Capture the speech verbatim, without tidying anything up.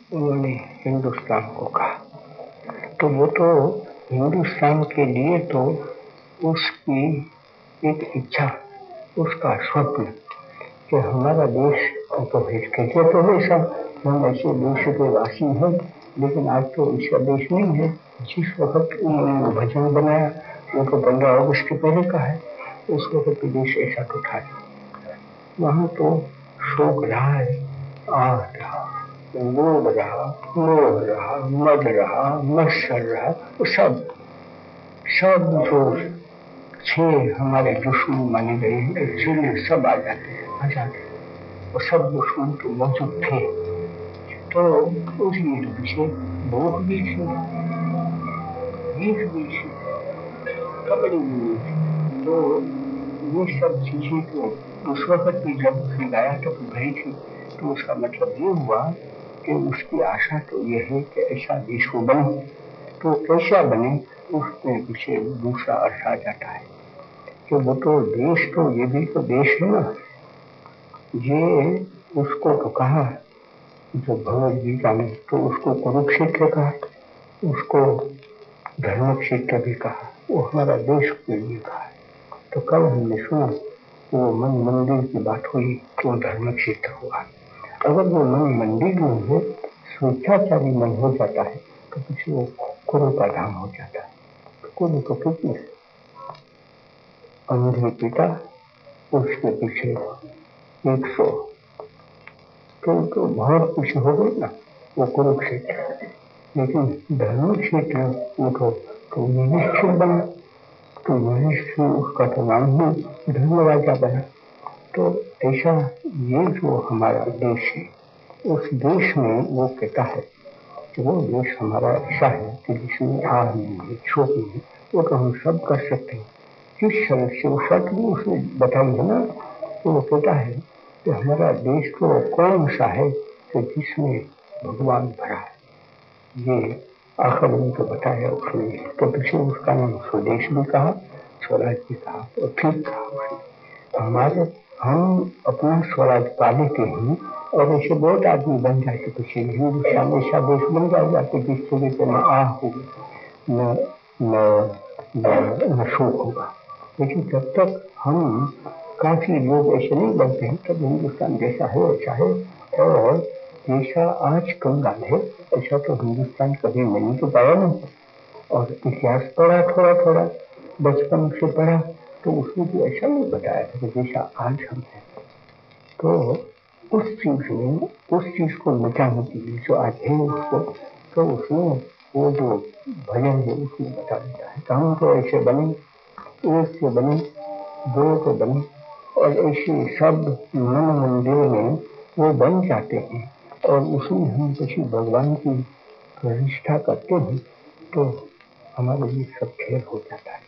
उन्होंने हिंदुस्तान को कहा। तो वो तो हिंदुस्तान के लिए तो उसकी एक इच्छा, उसका स्वप्न कि हमारा देश अपभ्रष्ट कैसे तो है सब, हम ऐसे देश के वासी हैं, लेकिन आज तो इसका देश नहीं है। जिस वक्त उन्होंने वो भजन बनाया वो तो पंद्रह अगस्त के पहले का है, उस वक्त देश ऐसा तो था। वहां तो शोक रहा है, आह रहा, लोभ रहा, मोह रहा, मद रहा, मत्सर रहा, वो सब सब जो छह हमारे दुश्मन माने गए हैं, छह सब आ जाते हैं आ जाते हैं वो सब दुश्मन तो मौजूद थे। तो उस युद्ध से भूख भी थी, भीख भी थी, कबड़ी भी थी। तो ये सब चीजें तो उस वक्त भी जब खिलाया तो गई थी। तो उसका मतलब ये हुआ कि उसकी आशा तो ये है कि ऐसा देश को बने। तो कैसा बने उसमें पीछे दूसरा अर्थ आ जाता है कि वो तो देश तो ये भी तो देश है ना। ये उसको तो कहा जो भगवद गीता में, तो उसको कुरुक्षेत्र कहा, उसको धर्म क्षेत्र भी कहा, वो हमारा देश के लिए कहा है। तो कल हमने सुना वो मन मंदिर की बात हुई तो धर्म क्षेत्र हुआ। अगर वो मन मंदिर में हो, स्वेच्छाचारी मन हो जाता है तो किसी वो कुरु का धाम हो जाता है। तो कुरु तो कितने अंधे पिता, उसके पीछे एक सौ, तो, तो बहुत कुछ हो गई ना वो कुरुक्षेत्र। लेकिन धर्म क्षेत्र वो तो, तो युधिष्ठिर बना, तो युधिष्ठिर उसका तो नाम ही धर्म राजा बना। तो ऐसा ये जो हमारा देश है, उस देश में वो कहता है कि वो देश हमारा ऐसा है कि जिसमें आह नहीं है, शोक नहीं है, वो तो हम सब कर सकते हैं। किस शर्त से वो शर्त भी उसने बताई है ना। तो वो कहता है कि हमारा देश तो कौन सा है कि जिसमें भगवान भरा है। ये आखिर में तो बताया उसने। तो पीछे उसका नाम स्वदेश भी कहा, स्वराज भी कहा और ठीक कहा उसने। हमारे हम अपना स्वराज पा लेते हैं और ऐसे बहुत आदमी बन जाते पीछे हिंदुस्तान ऐसा देश बन जाएगा कि जिस जगह पर न आह होगी, न न शोक होगा। लेकिन जब तक हम काफी लोग ऐसे नहीं बनते हैं तब हिंदुस्तान जैसा है वैसा है। और जैसा आज कंगाल है ऐसा तो हिंदुस्तान कभी नहीं तो पाया नहीं। और इतिहास पढ़ा थोड़ा थोड़ा बचपन से पढ़ा तो उसमें भी ऐसा नहीं बताया था कि जैसा आज हम हैं। तो उस चीज में उस चीज को मिटाने के लिए जो आज है उसको, तो उसमें वो जो भजन है उसमें बता देता है। हम तो ऐसे बने, एक से बने, दो तो बने, और ऐसे सब मन मंदिर में वो बन जाते हैं और उसमें हम किसी भगवान की प्रतिष्ठा करते हैं तो हमारे लिए सब खेल हो जाता है।